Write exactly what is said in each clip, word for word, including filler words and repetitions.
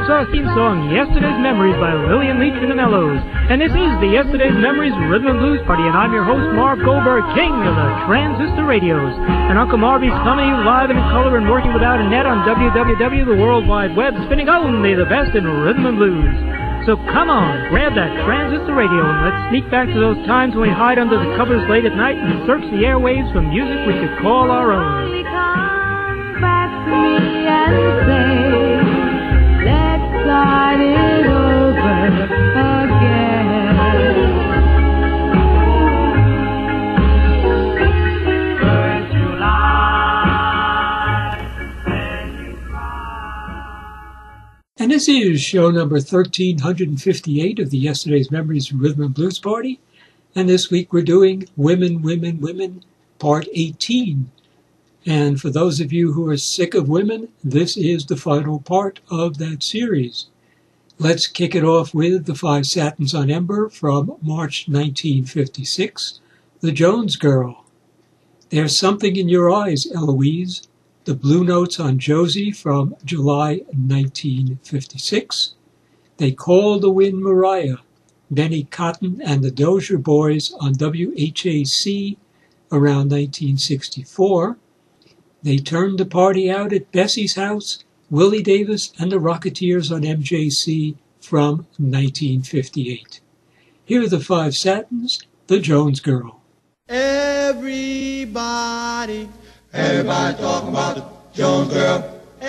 That's our theme song, Yesterday's Memories by Lillian Leach and the Mellows. And this is the Yesterday's Memories Rhythm and Blues Party, and I'm your host, Marv Goldberg, king of the transistor radios. And Uncle Marvy's coming to you live and in color and working without a net on w w w dot the world wide web, spinning only the best in rhythm and blues. So come on, grab that transistor radio and let's sneak back to those times when we hide under the covers late at night and search the airwaves for music we could call our own. Come back to me and say, let's start it over again. First July, then you cry. And this is show number thirteen fifty-eight of the Yesterday's Memories Rhythm and Blues Party. And this week we're doing Women, Women, Women, Part eighteen. And for those of you who are sick of women, this is the final part of that series. Let's kick it off with the Five Satins on Ember from March nineteen fifty-six, The Jones Girl. There's Something in Your Eyes, Eloise. The Blue Notes on Josie from July nineteen fifty-six. They Call the Wind Mariah, Benny Cotton and the Dozier Boys on W H A C around nineteen sixty-four. They Turned the Party Out at Bessie's House, Willie Davis and the Rocketeers on M J C from nineteen fifty-eight. Here are the Five Satins, The Jones Girl. Everybody, everybody talking about the Jones Girl.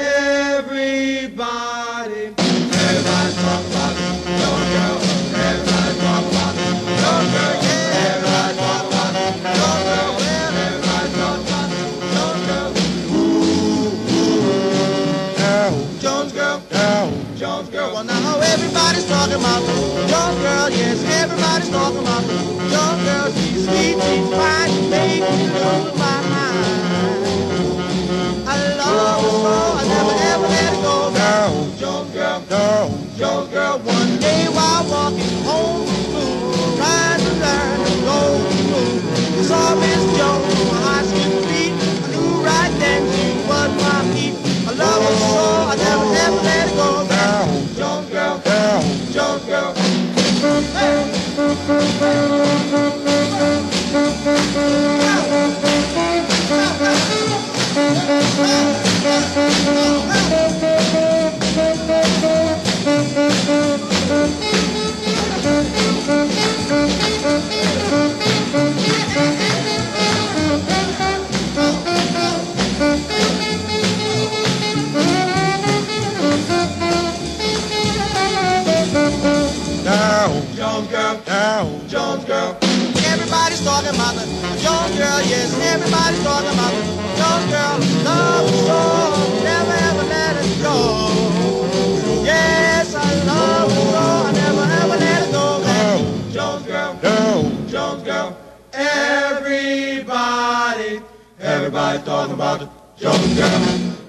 Everybody, everybody talking about the Jones Girl. Everybody talking about the Jones Girl. Yeah, everybody talking about the Jones Girl. Well, everybody talking about the Jones Girl. Ooh, ooh, yeah, Jones Girl, yeah, Jones Girl. Well, now everybody's talking about the Jones Girl. Yes, everybody's talking about the Jones Girl. She's sweet, she's fine, she makes me lose my mind. I love her so, I never ever let her go. Girl, Jones Girl, girl, Jones Girl. One day while walking home from school, trying to learn to go to school, I saw Miss Jones on my high school feet. I knew right then she was my feet. I love her so, I never ever let her go. Girl, Jones Girl, girl, Jones Girl. Hey. Jones Girl, Jones Girl. Everybody's talking about the Jones Girl, yes, everybody's talking about the Jones Girl. Love her so, never ever let her go. Yes, I love her so, I never ever let her go. Girl, Jones Girl, girl, Jones Girl. Everybody, everybody's talking about the Jones Girl.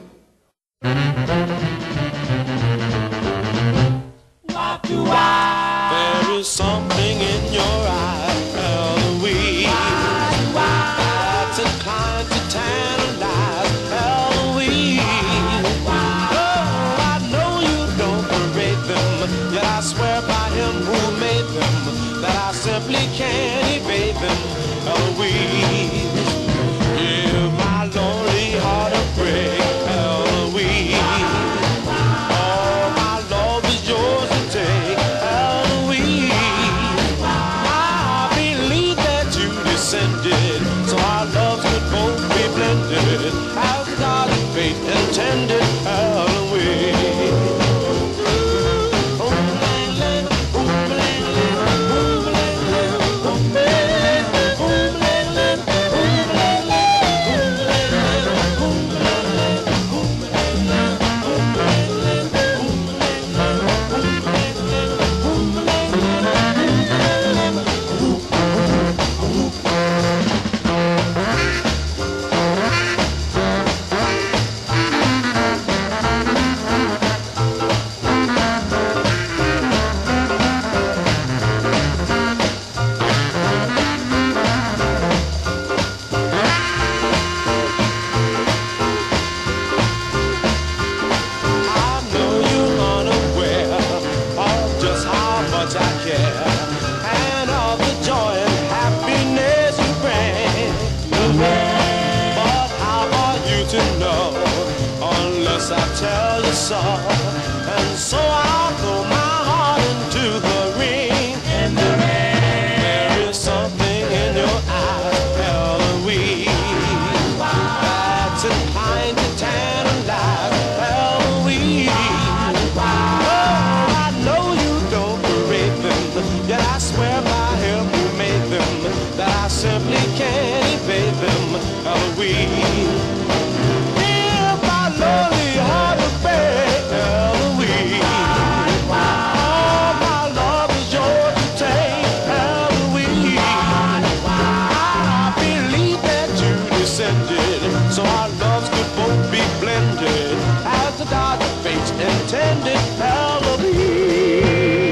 What do I? There is something in your eye, Eloise, that's inclined to tantalize, Eloise. Oh, I know you don't parade them, yet I swear by him who made them that I simply can't evade them, Eloise. Give my lonely heart a break, Eloise. All my love is yours to take, Eloise. tell you so. And so I'll throw my heart into the ring. In the ring. There is something in your eyes, Eloise, that's inclined to tantalize, Eloise. Oh, I know you don't parade them, yet I swear by him who made them that I simply can't evade them, Eloise. Hear my lonely heart obey, Eloise. All my love is yours to take, Eloise. I believe that you descended, so our loves could both be blended, as the God of fate's intended, Eloise.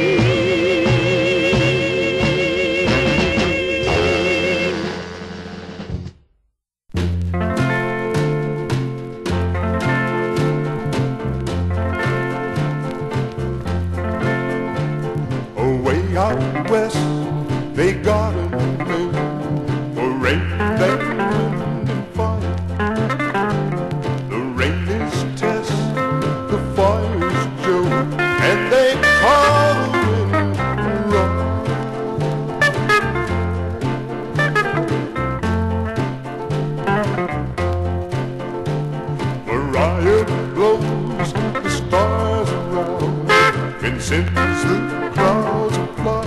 Away out west, they got a name for rain, that wind and fire. The rain is Tess, the fire's Joe, and they call the wind Mariah blows the stars around and sends the clouds afly.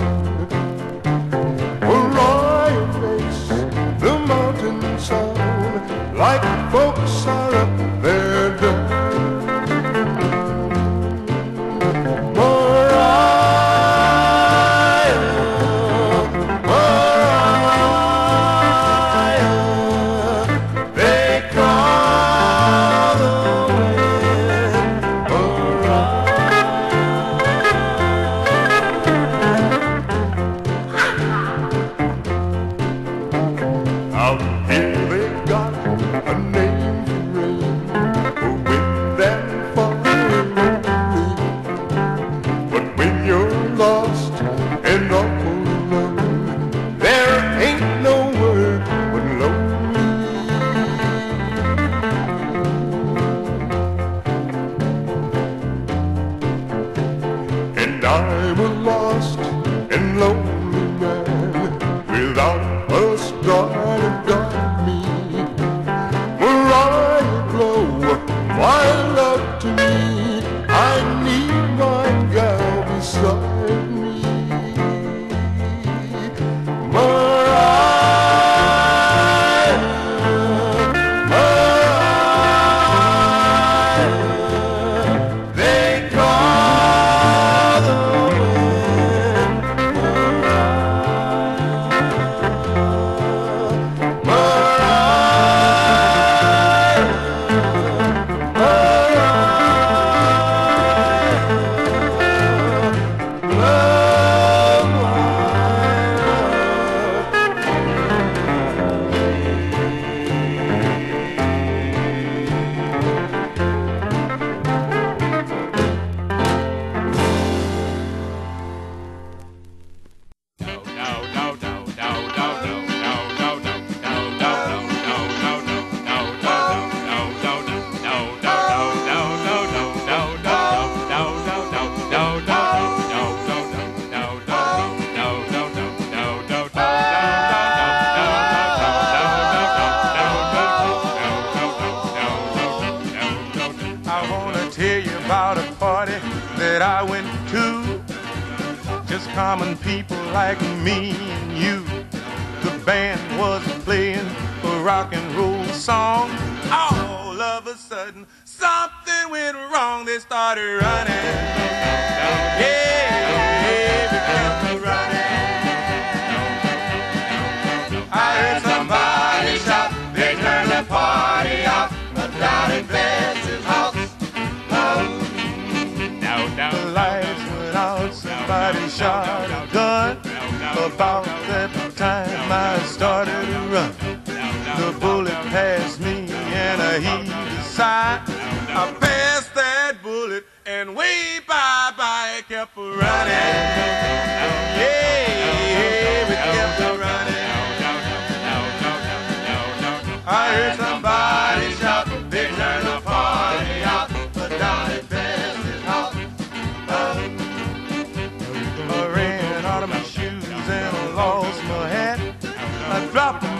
Mariah makes the mountain sound like folks are up there down. I'm a lost and lonely man without a star to guide me. Mariah blow my love to me. I need my gal beside me. Mariah, Mariah, they call the wind Mariah, Mariah, Mariah, love I wanna tell you about a party that I went to. Just common people like me and you. The band was playing a rock and roll song. All of a sudden, something went wrong. They started running. Yeah, yeah, they kept running. I heard somebody shout, they turned the party out down in Bess's house. The lights went out, somebody shot a gun. About that time I started to run. The bullet passed me and I heaved a sigh. I passed that bullet and way bye-bye it kept running. Yeah, it kept running. I heard somebody shout, they turned the party out down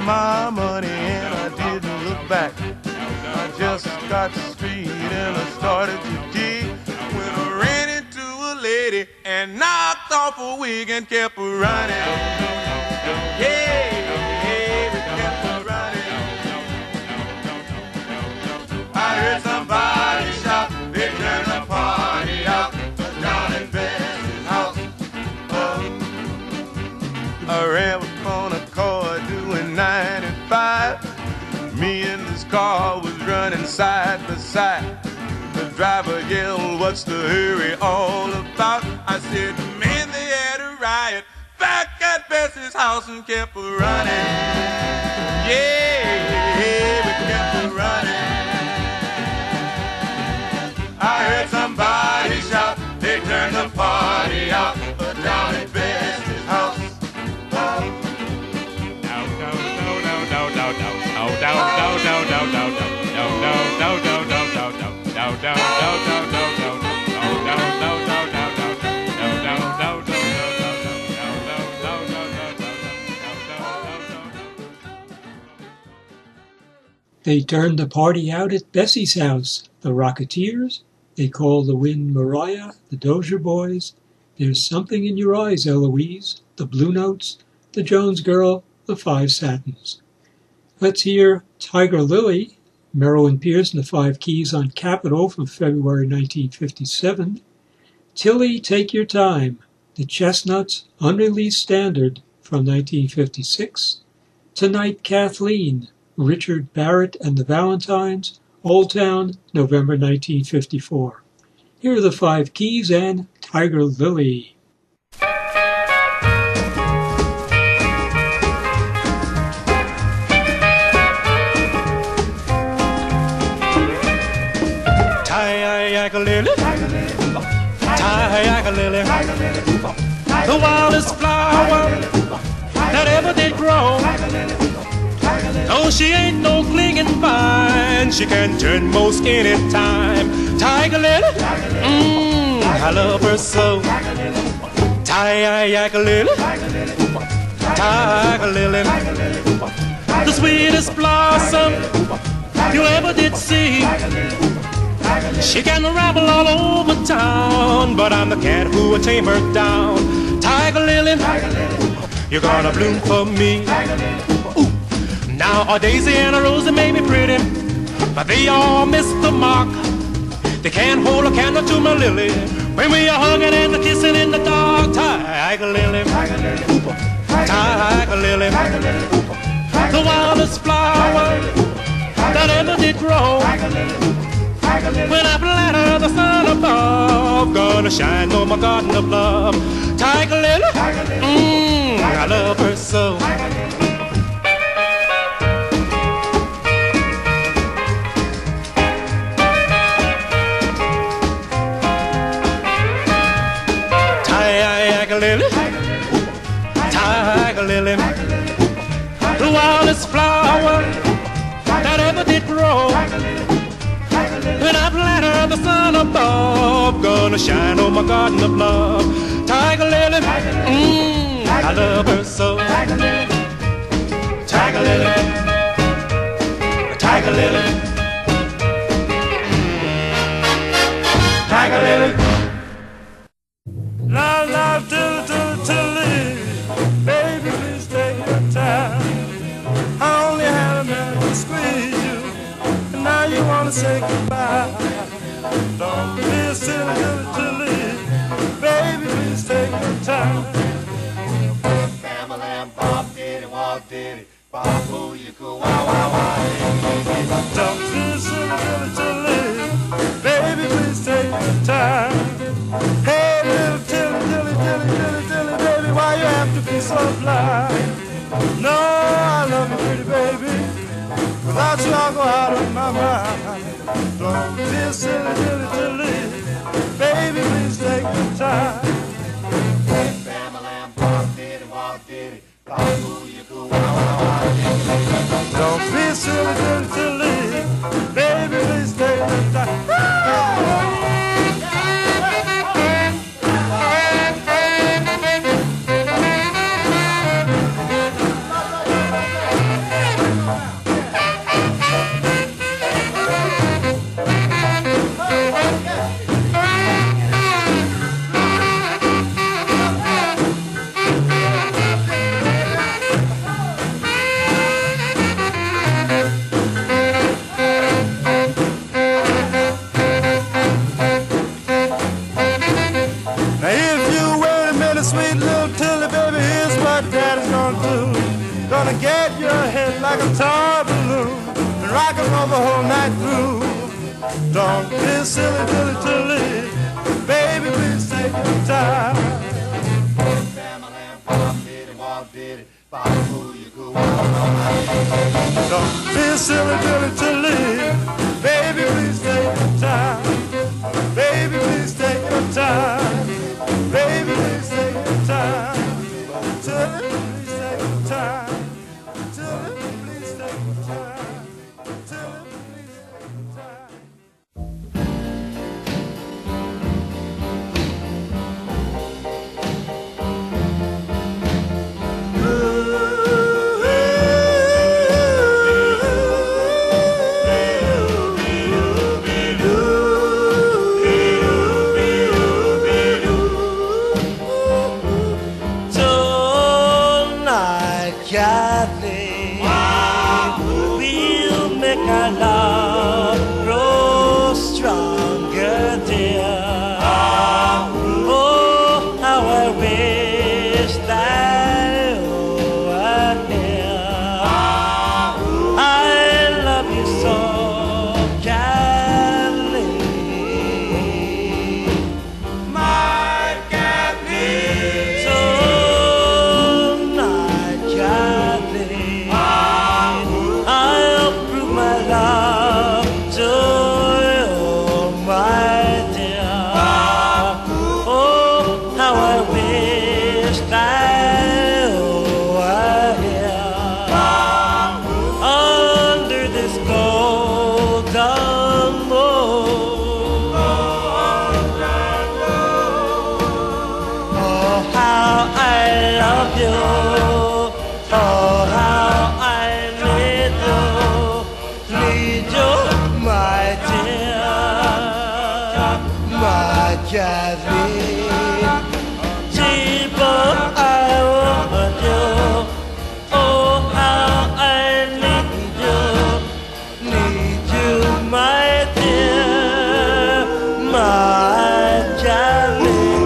my money and I didn't look back. I just got straight and I started to jig when I ran into a lady and knocked off a wig and kept running. Yeah, yeah, we kept running. I heard somebody shout, they turned the party out down in Betsy's house. Oh. I ran on a car doing ninety-five. Me and this car was running side by side. The driver yelled, "What's the hurry all about?" I said, "Man, they had a riot back at Betsy's house," and kept running. Yeah, we kept running. I heard somebody shout, they turned the party out down at Betsy's house. They turned the party out at Bessie's house. The Rocketeers, They Call the Wind Mariah, the Dozier Boys, There's Something in Your Eyes, Eloise, the Blue Notes, the Jones Girl, the Five Satins. Let's hear Tiger Lily, Merrill Pierce and the Five Keys on Capitol from February nineteen fifty-seven. Tilly, Take Your Time, the Chestnuts, unreleased standard from nineteen fifty-six. Tonight, Kathleen, Richard Barrett and the Valentines, Old Town, November nineteen fifty-four. Here are the Five Keys and Tiger Lily. Tiger-lily, Tiger-lily, the wildest flower that ever did grow. Oh, she ain't no clinging vine, she can turn most any time. Tiger-lily, mmm, I love her so. Tiger-lily, Tiger-lily, the sweetest blossom you ever did see. She can ramble all over town, but I'm the cat who will tame her down. Tiger Lily, you're gonna bloom for me. Ooh. Now a daisy and a rose may be pretty, but they all miss the mark. They can't hold a candle to my lily when we are hugging and kissing in the dark. Tiger Lily, Tiger Lily, the wildest flower that ever did grow. When I plant her, the sun above gonna shine on my garden of love. Tiger Lily, mmm, I love her so. Tiger Lily, Tiger Lily, the wildest flower that ever did grow. When I plant her, the sun above gonna shine on my garden of love. Tiger Lily, mmm, I love her so. Tiger Lily, Tiger Lily, Tiger Lily, Tiger Lily. Now, now, till, till, till, baby, please take your time. I only had a minute to squeeze you, and now you wanna say goodbye. Don't be silly, silly, silly, baby, please take your time. Bam, lamb, bop, diddy, wop, diddy, bop, boo, you go, wow, wow, wow. Don't be silly, silly, silly, baby, please take your time. Hey, little tilly, tilly, tilly, tilly, tilly, baby, why you have to be so blind? No, I love you, pretty baby. Without you, I'll go out of my mind. Don't be silly, silly, silly, baby, please take your time. Bam, lamb, bop, diddy, wop, diddy, bop, boo, you go, wow, wow, wow. Don't be silly, silly, silly, baby, please take your time. gonna do. Gonna get your head like a toy balloon and rock and roll the whole night through. Don't be silly, dilly, dilly, baby, please take your time. Don't be silly, dilly, dilly, baby, please take your time. Baby, please take your time. Baby, please take your time. Tilly, please take your time. Tilly, please take your time. Tilly, please take your time. Tonight, Kathleen, we'll make our love grow stronger, dear. Oh, how I wish that you were here. I love you so, Kathleen. My Kathleen. Tonight, Kathleen, I'll prove my love to you, my dear. Oh, how I wish that you were here under this golden moon. Oh, how I love you. Oh, how I need you, need you, my dear, my Kathleen. People, I want you. Oh, how I need you, need you, my dear, my Kathleen.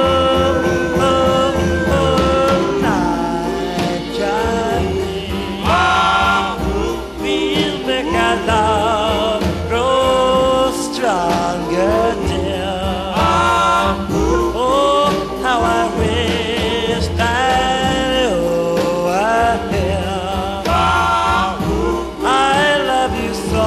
Tonight, Kathleen, we'll make our love grow stronger, dear. Oh, how I wish that you were here. I love you so,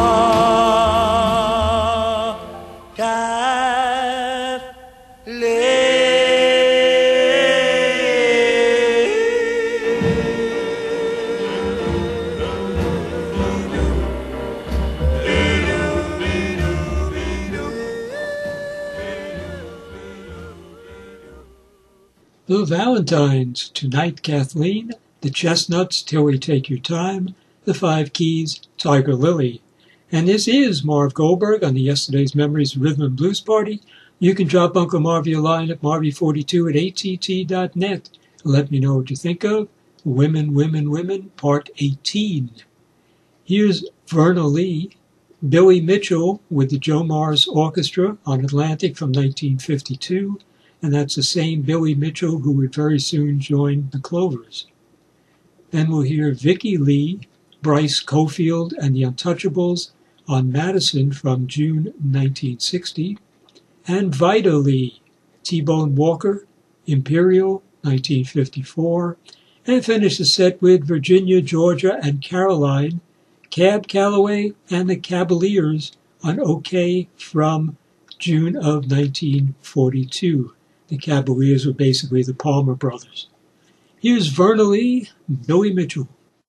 The Valentines, Tonight Kathleen, The Chestnuts, Till We Take Your Time, The Five Keys, Tiger Lily. And this is Marv Goldberg on the Yesterday's Memories Rhythm and Blues Party. You can drop Uncle Marvy a line at marvy forty-two at A T T dot net. Let me know what you think of Women, Women, Women, Part eighteen. Here's Verna Lee, Billy Mitchell with the Joe Morris Orchestra on Atlantic from nineteen fifty-two, and that's the same Billy Mitchell who would very soon join the Clovers. Then we'll hear Vicki Lee, Bryce Cofield, and the Untouchables on Madison from June nineteen sixty, and Vida Lee, T-Bone Walker, Imperial, nineteen fifty-four, and finish the set with Virginia, Georgia, and Caroline, Cab Calloway, and the Cavaliers on OK from June of nineteen forty-two. The Cavaliers were basically the Palmer Brothers. Here's Verna Lee, Billy Mitchell.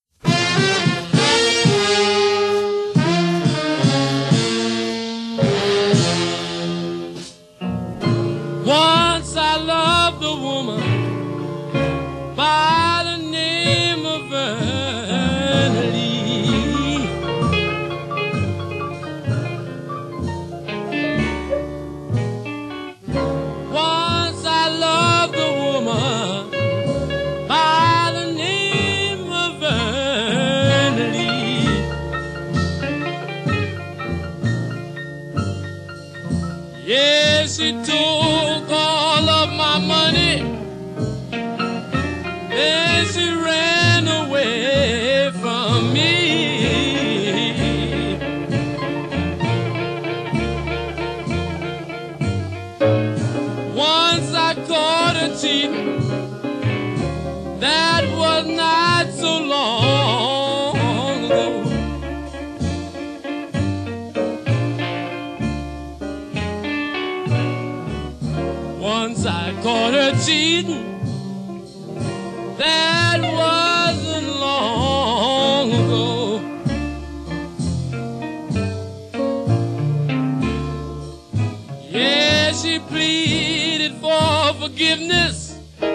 Once I loved a woman by the name of Verna Lee. Once I loved a woman by the name of Verna was not so long ago. Once I caught her cheating. That wasn't long ago. Yeah, she pleaded for forgiveness.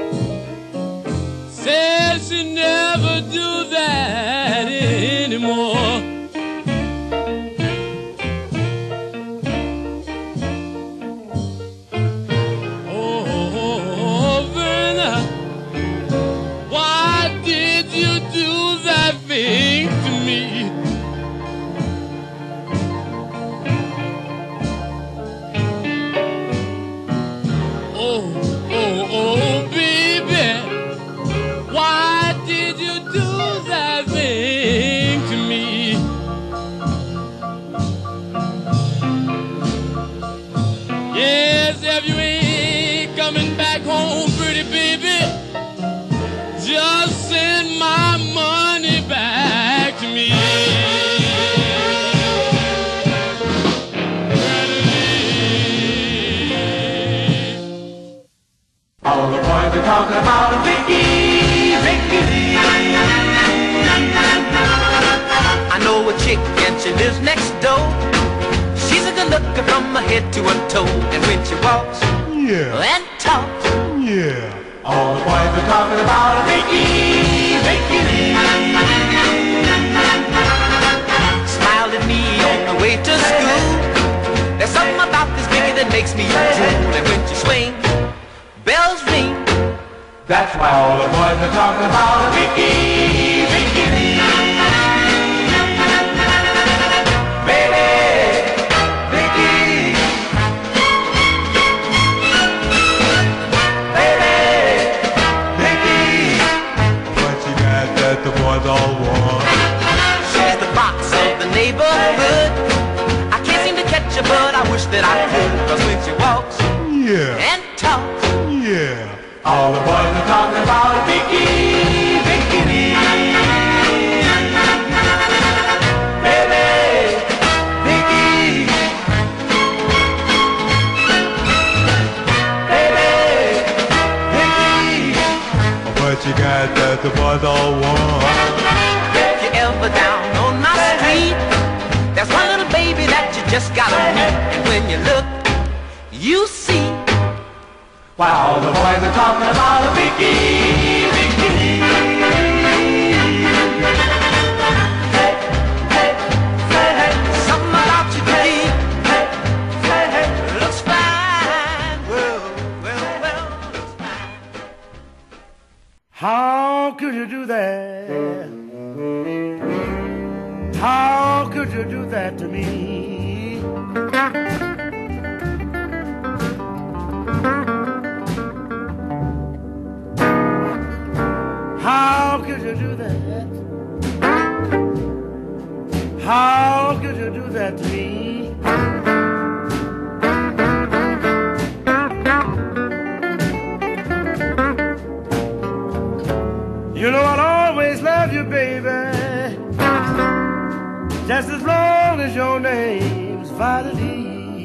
Said she'd never do that anymore. Oh, Verna, why did you do that thing to me? Oh, oh, oh, baby, why did you do that thing to me? Yes, if you ain't coming back home, pretty baby, just send my money back to me. All the boys are talking about a Vicky, Vicky Lee. I know a chick and she lives next door. She's a good looker from her head to her toe. And when she walks Yeah, and talks, yeah. All the boys are talking about a Vicky, Vicky Lee. smiled at me on the way to school. There's something about this Vicky that makes me drool. And when she swings, bells ring. That's why all the boys are talking about a Vicky, Vicky Lee. Baby, Vicky. Baby, Vicky. What you got that the boys all want? She's the box of the neighborhood. I can't seem to catch her, but I wish that I could. Cause when she walks Yeah, and talks, yeah. All the boys are talking about a Vicky, Vicky Lee. Baby, Vicky. Baby, Vicky. What you got that the boys all want? if you're ever down on my street, there's one little baby that you just gotta meet. And when you look, you see. Why all the boys are talking about a Vicky, Vicky Lee. Hey, hey, say hey. Something about you, baby, Hey, say hey. looks fine. Well, well, well, looks fine. How could you do that? How could you do that to me? How could you do that? How could you do that to me? You know I'll always love you, baby, just as long as your name's Vitaly.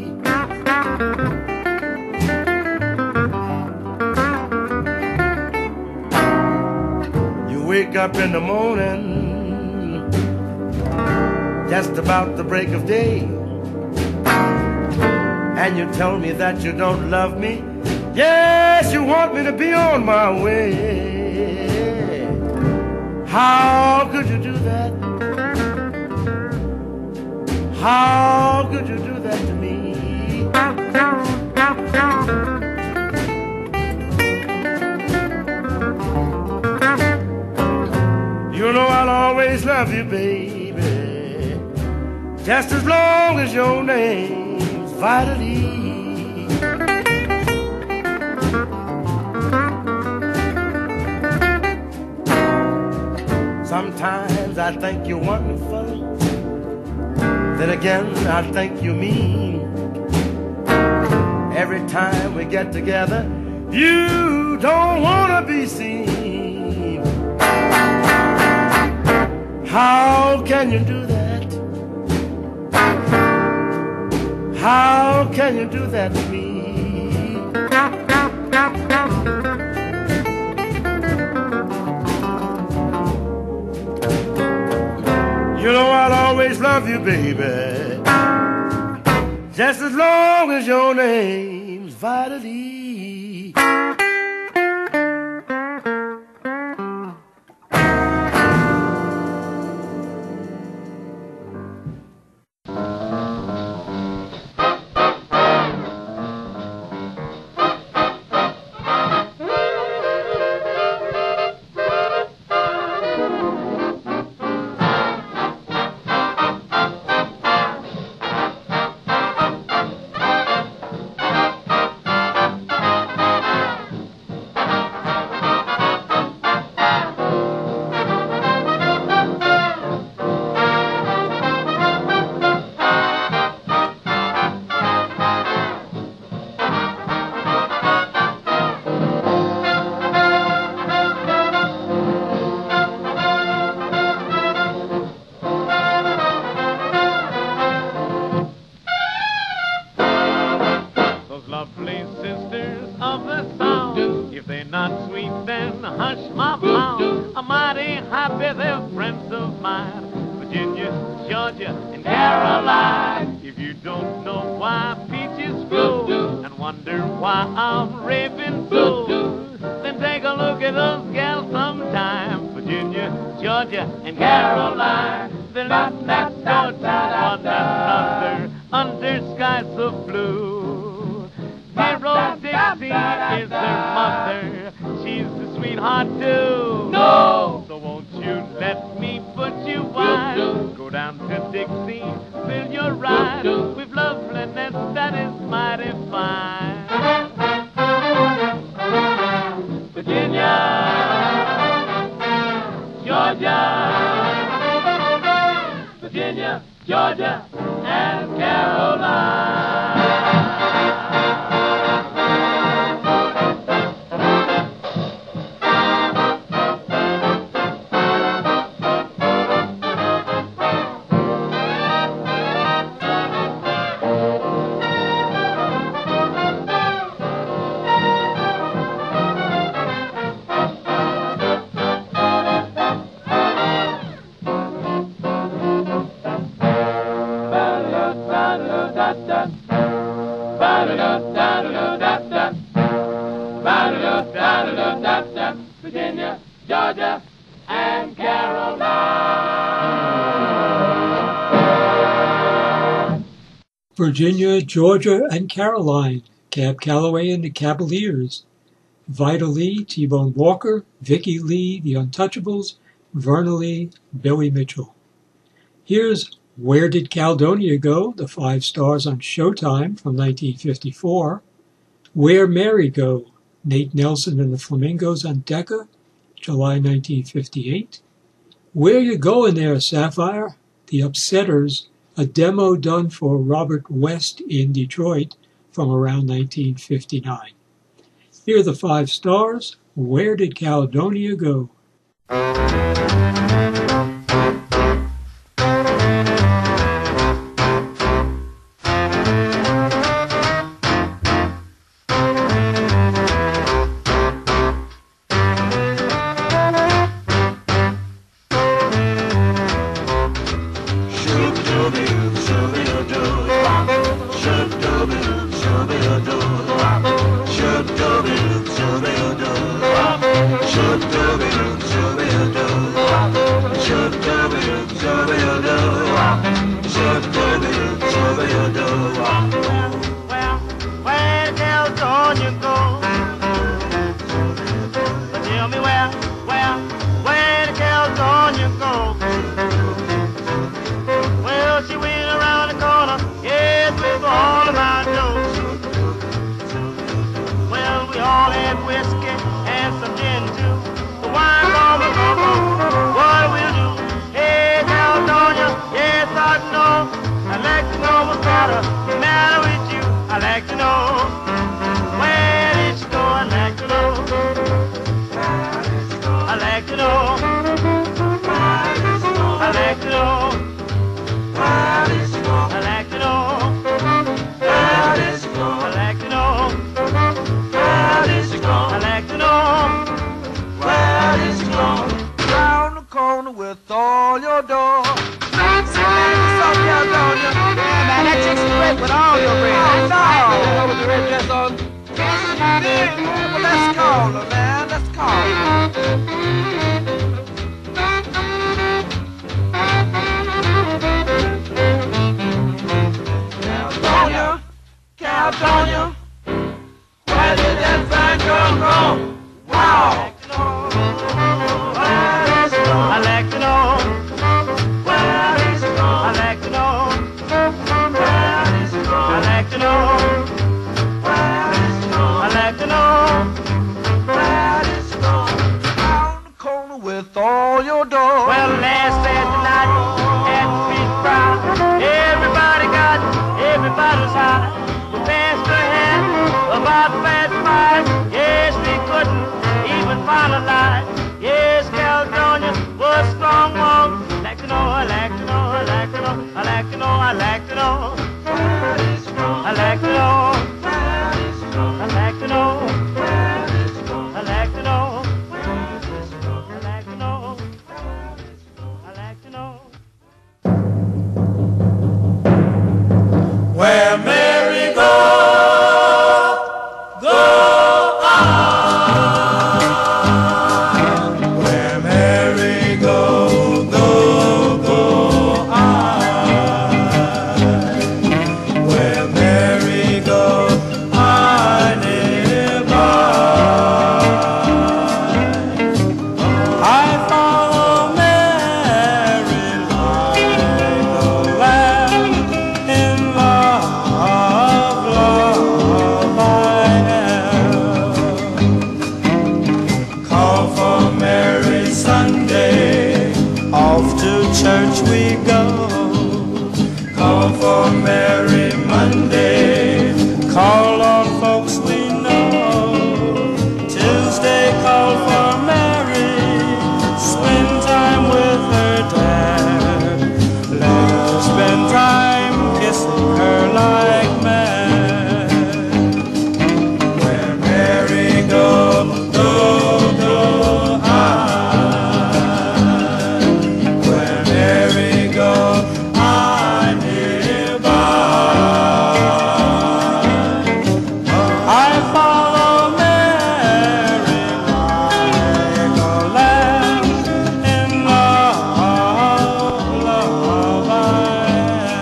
You wake up in the morning, just about the break of day, and you tell me that you don't love me. Yes, you want me to be on my way. How could you do that? How could you do that to me? You know I'll always love you, baby, just as long as your name's Vitaly. Sometimes I think you're wonderful, then again I think you're mean. Every time we get together, you don't wanna be seen. How can you do that? How can you do that to me? You know I'll always love you, baby, just as long as your name's Vitaly. Virginia, Georgia, and Carolina. Virginia, Georgia, and Caroline, Cab Calloway and the Cavaliers. Vida Lee, T-Bone Walker, Vicki Lee, The Untouchables, Verna Lee, Billy Mitchell. Here's Where Did Caledonia Go? The Five Stars on Showtime from nineteen fifty-four. Where Mary Go? Nate Nelson and the Flamingos on Decca, July nineteen fifty-eight. Where You Goin' There, Sapphire? The Upsetters, a demo done for Robert West in Detroit from around nineteen fifty-nine. Here are the Five Stars, Where Did Caledonia Go? corner with all your dough. California. Yeah, man, that chick's great with all your bread. I know. With the red dress on. Well, let's call her, man. Let's call her. California, California, where did that fine girl go? Wow. I like to know. Where is it gone? I like to know. Where is it gone? I like to know. Where is it gone? I like to know. Where is it gone? Down the corner with all your doors. Well, last Saturday night at the street crowd, everybody got, everybody's high. We passed a hand about fast five. Yes, we couldn't even find a light. Yes, California was strong one. Like to know, I like to know, I like to know, I like to know, I like to know. I like to know. I like to know. I like to know. I like to know. I like to know. Where Mary go, go on. Where Mary go, go, go on. Where Mary go, I live by. I follow Mary like a lamb in love, love I am. Call for Mary Sunday, off to church we go. Call for Mary Monday, call on folks we know. Tuesday call for Mary, spend time with her dad. Let her spend time kissing her like mad. Where Mary go, go, go I. Where Mary go, I live by. I follow Mary like a lamb in love, love I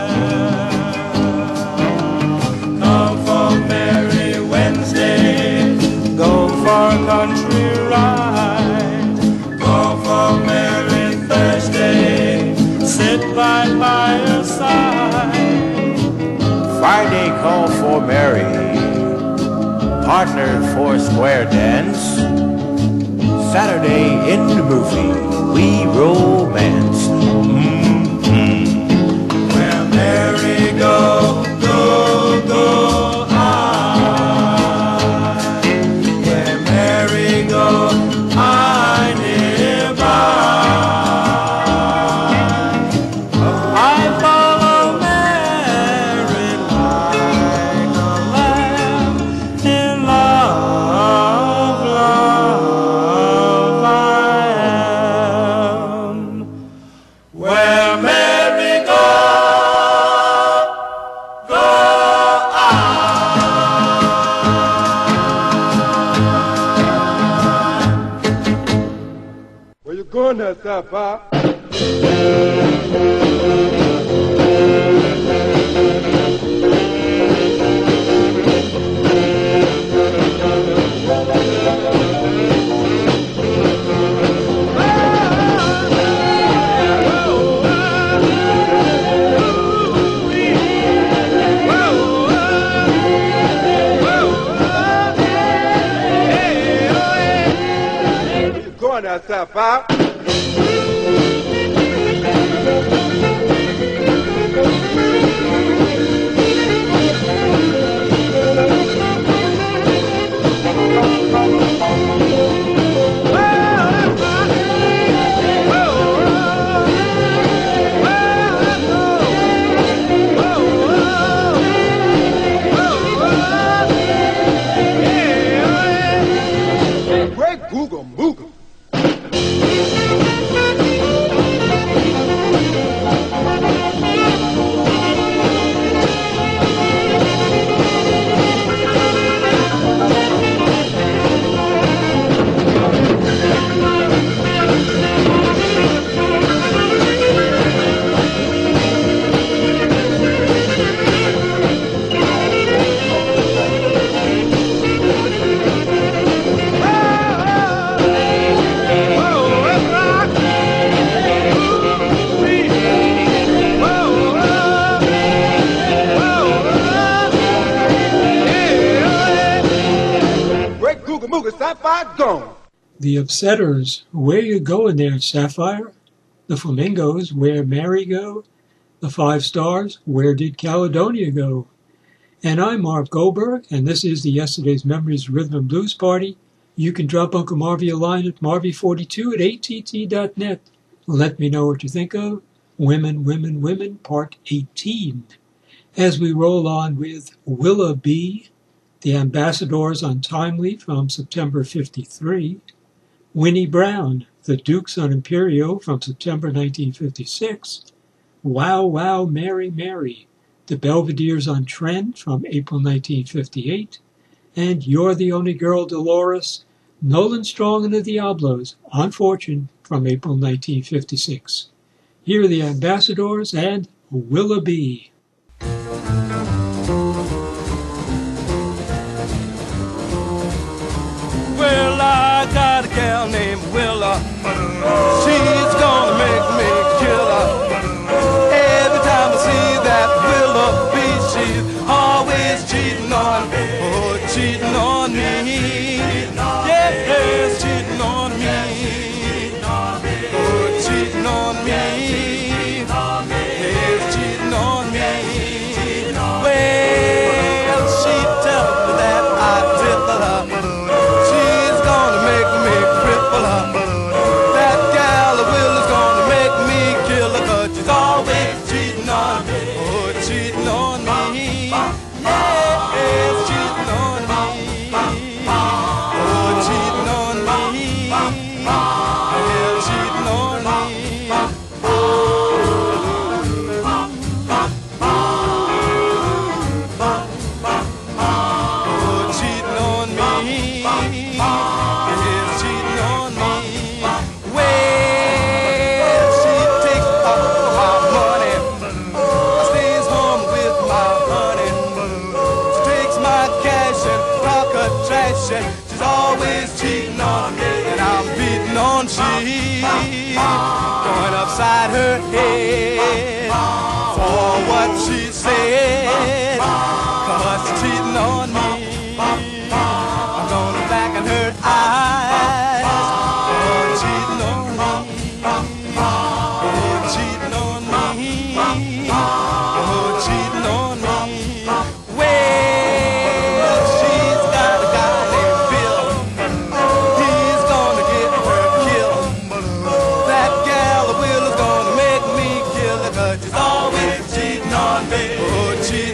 am. Come for Mary Wednesday, go for a country ride. Go for Mary Thursday, sit by by her side. Friday call for Mary, partner for square dance. Saturday in the movie, we romance. Mm-hmm. Where Mary go, go, go I. Where Mary go, I live by. I follow Mary like a lamb in love, love I am. Where Mary go, go I. Where you going there, Sapphire? Where you going there, Sapphire? Great Google Moogle. The Upsetters, Where You Going There, Sapphire? The Flamingos, Where Mary Go? The Five Stars, Where Did Caledonia Go? And I'm Marv Goldberg, and this is the Yesterday's Memories Rhythm and Blues Party. You can drop Uncle Marvy a line at marvy forty-two at A T T dot net. Let me know what you think of Women, Women, Women, Part eighteen. As we roll on with Willa B., The Ambassadors on Timely from September fifty-three, Winnie Brown, The Dukes on Imperio from September nineteen fifty-six, Wow Wow Mary Mary, The Belvederes on Trend from April nineteen fifty-eight, and You're the Only Girl Dolores, Nolan Strong and the Diablos on Fortune from April nineteen fifty-six. Here are the Ambassadors and Willa B. Well, I got a gal named Willa. She's gonna make me kill her. Every time I see that Willa B, she's always cheating on me. Oh, cheating on me. Yes, cheating on me. Oh, cheating on me. Yes, cheating on me. Well, she tells me that I tickle her. She's gonna make me cripple her. That gal Will is gonna make me kill her, 'cause she's always cheating on me. Oh, cheating on me. Yes, cheating on me. Oh, cheating on me. Yeah, cheating on me. Oh, cheating on me. Yes, cheating on me. Well, she takes all my money. I stays home with my honey. She takes my cash and rock her trash, and she's always cheating on me. And I'm beating on she, going upside her head for what she said, 'cause she's cheating on me. I'm gonna blacken her eyes. Oh, cheating on me. Oh, cheating on me. Oh, cheating on me. Well, she's got a guy named Bill. He's gonna get her killed. That gal Will is gonna make me kill her, 'cause she's always cheating on me. Oh, cheating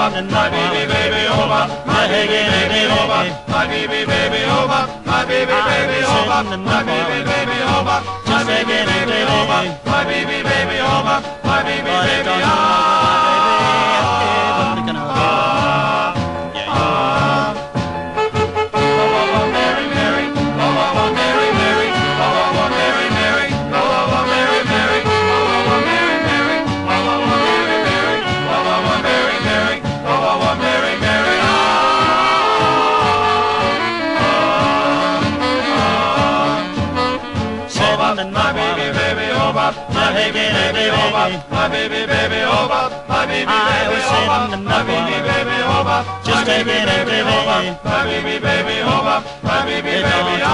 sending my baby, baby over, my baby, baby over, my baby, baby over, my baby, baby over, my baby, baby over, my baby, baby over, my baby, baby over, my baby, baby over. My baby, baby over, my baby, baby over, my baby, baby over, just take it every over, my baby, baby over, my baby, baby over,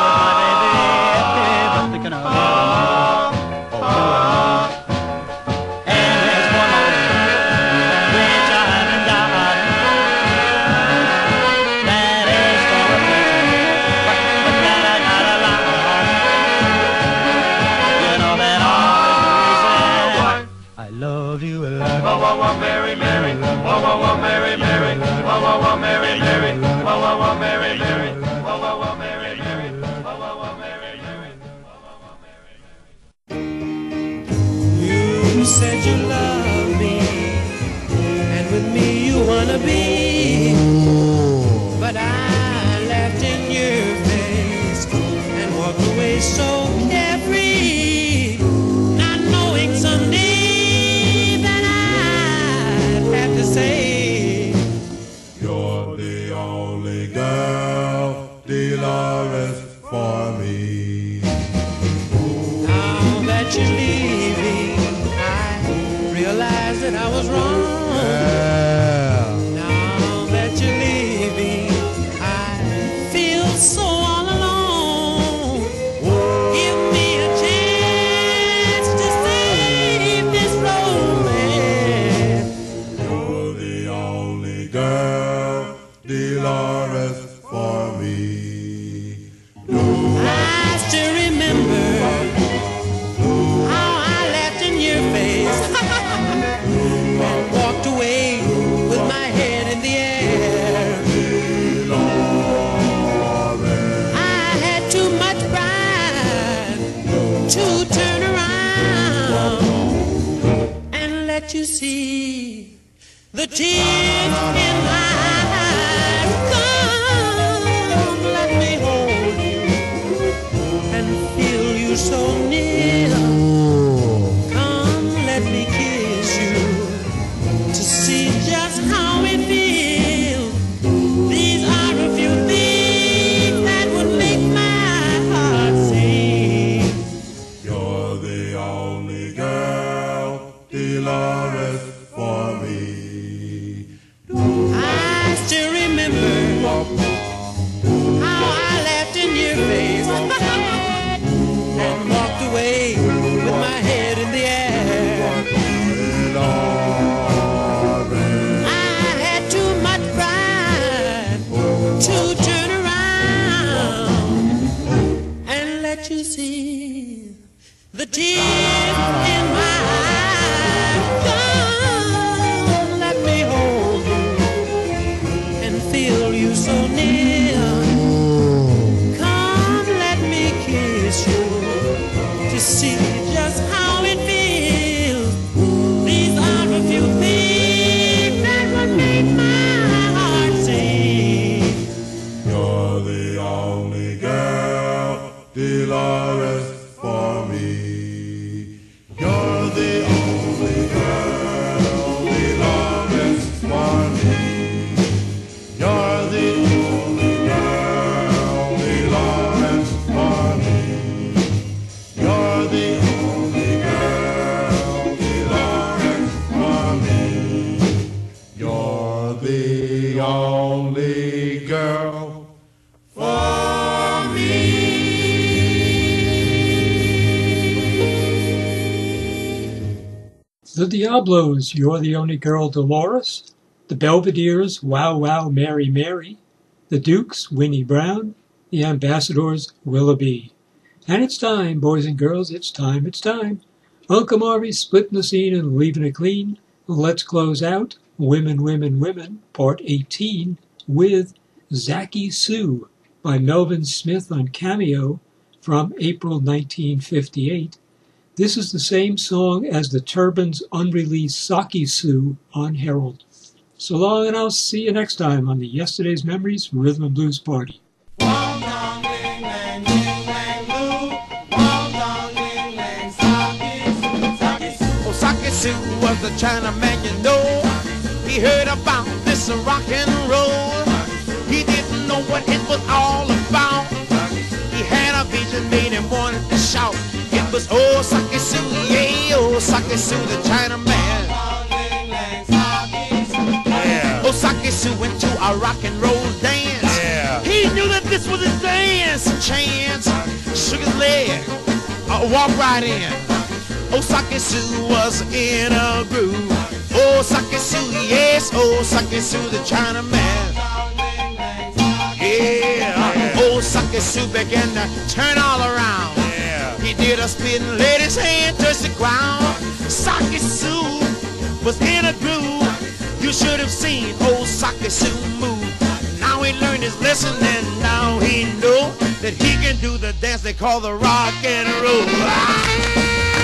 my baby, thinking of. And there's one more which I haven't got. That is for a picture, but that I got a lot. You know that I love you a lot. Wah wah wah, Mary, Mary. Wah wah wah, Mary, Mary. Wah wah wah, Mary, Mary. Wah wah wah, Mary, Mary. Wah wah wah, Mary, Mary. Wah wah wah, Mary, Mary. You said you love me, and with me you wanna be, but I laughed in your face and walked away so carefree, not knowing someday that I'd have to say, you're the only girl, Dolores, for me. now that you're leaving, I realize that I was wrong. Now that you're leaving, I feel so all alone. Give me a chance to save this romance. You're the only girl, Dolores, for me. I still remember how I laughed in your face and walked away with my head in the air. I had too much pride to turn around and let you see the tears in my eyes. Come, let me hold you and feel you so near. Come, let me kiss you to see just how it feels. These are a few things that would make my heart sing. You're the only girl, Dolores, for me. I still remember how I laughed in your face and walked away with my head in the air. I had too much pride to turn around and let you see the tears in my eyes. Come, let me hold you and feel you so near. Come, let me kiss you to see just how it feels. These are a few things that would make my heart sing. You're the only girl, Dolores, for me. You're the only girl, Dolores, for me. You're the only girl, Dolores, for me. You're the only girl, Dolores, for me. You're the only girl for me. The Diablos, You're the Only Girl, Dolores. The Belvederes, Wow Wow Mary Mary. The Dukes, Winnie Brown. The Ambassadors, Willoughby. And it's time, boys and girls, it's time, it's time. Uncle Marvy's splitting the scene and leaving it clean. Let's close out Women, Women, Women, Part eighteen, with Zachy Sue by Melvin Smith on Cameo from April nineteen fifty-eight. This is the same song as the Turbans' unreleased Saki Sue on Herald. So long, and I'll see you next time on the Yesterday's Memories Rhythm and Blues Party. Saki Sue was a Chinaman, you know. He heard about this rock and roll. He didn't know what it was all about. He had a vision, made him want to shout. It was oh Saki Sue, yeah, oh Saki Sue, the Chinaman. Yeah. Oh Saki Sue went to a rock and roll dance. Yeah. He knew that this was his dance. Chance, shook his leg, uh, walked right in. Oh, Saki Sue was in a groove. Oh, Saki Sue, yes, oh, Saki Sue, the Chinaman. Yeah, oh, Saki Sue began to turn all around. Yeah. He did a spin, let his hand touch the ground. Saki Sue was in a groove. You should have seen old Saki Sue move. Now he learned his lesson and now he know that he can do the dance they call the rock and roll. Ah!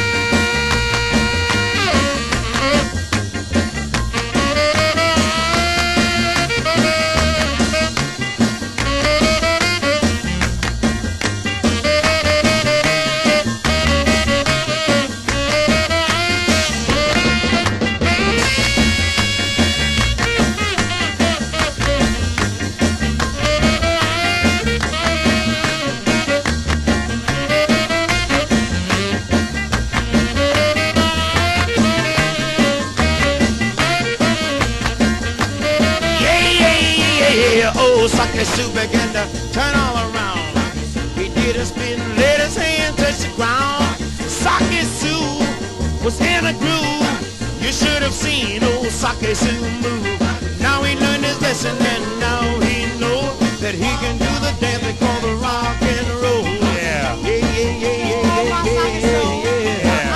Saki Sue began to turn all around. He did a spin, let his hand touch the ground. Saki Sue was in a groove. You should have seen old Saki Sue move. Now he learned his lesson and now he knows that he can do the dance they call the rock and roll. Yeah, yeah, yeah, yeah, yeah, yeah, yeah, yeah, yeah.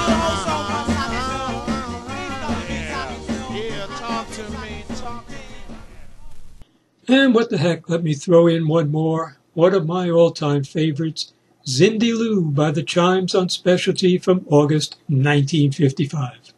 Yeah, talk to me, talk to me. And what the heck, let me throw in one more. One of my all-time favorites, Zindy Lou by the Chimes on Specialty from August nineteen fifty-five.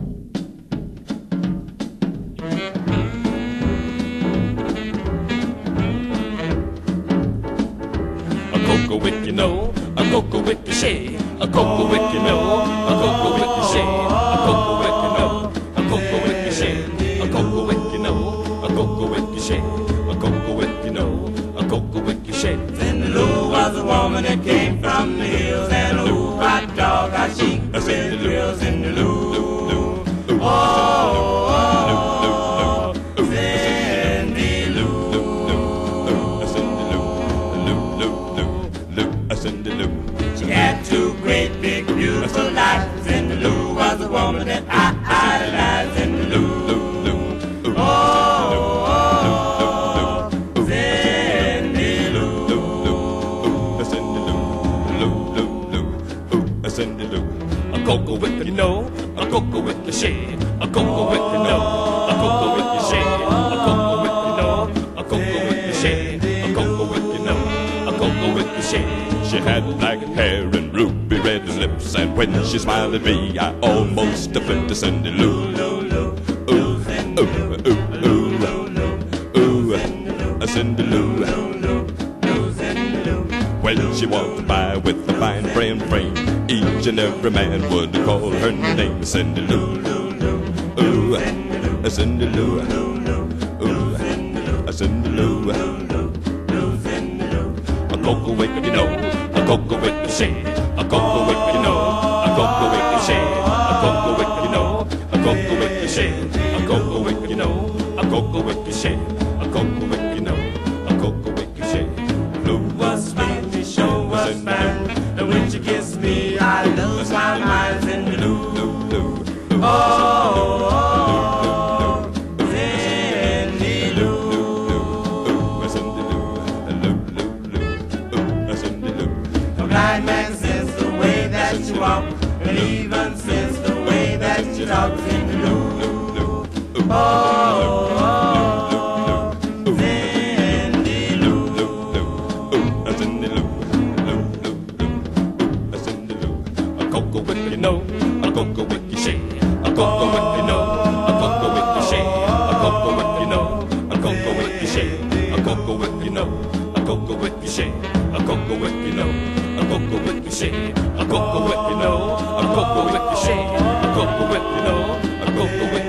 A cocoa wick, you know, a cocoa wick, you say, a cocoa wick, you know, a cocoa wick, you say, a cocoa wick, you know, a cocoa wick, you say, a cocoa wick, you know, a cocoa wick, you say. Cocoa wick, you know, a cocoa wick, you say. Zindy Lou was a woman that came from the hills, and a ooh, hot dog, how she could really thrill. Zindy Lou, oh, oh, oh, Zindy Lou. She had two great, big, beautiful eyes. Zindy Lou was a woman that I idolized. Zindy Lou, oh. A cocoa wick, you know, a cocoa wick, you say, a cocoa wick, you know, a cocoa wick, you say, a cocoa wick, you know, a cocoa wick, you say, a cocoa wick, you know, a cocoa wick, you say. She had black hair and ruby red lips, and when she smiled at me, I almost offended to Zindy Lou. Ooh, ooh, ooh, ooh, ooh, a Zindy Lou. When she walked by with a fine frame frame, each and every man would call her name Zindy Lou. Ooh, a Zindy Lou. Ooh, a Zindy Lou. A cocoa wick, you know, a cocoa wick, you say, a cocoa wick, you know, a cocoa wick, you say, a cocoa wick, you know, a cocoa wick, you say, a cocoa wick, you know, a cocoa wick, you say, a cocoa wick, you know, a cocoa wick, you say. Blue was fine, the show was fine, and when she kissed me, I lose my mind. Zindy Lou, oh, oh, Zindy Lou. A blind man says the way that you walk, and even says the way that you talk. Zindy Lou, Go, go,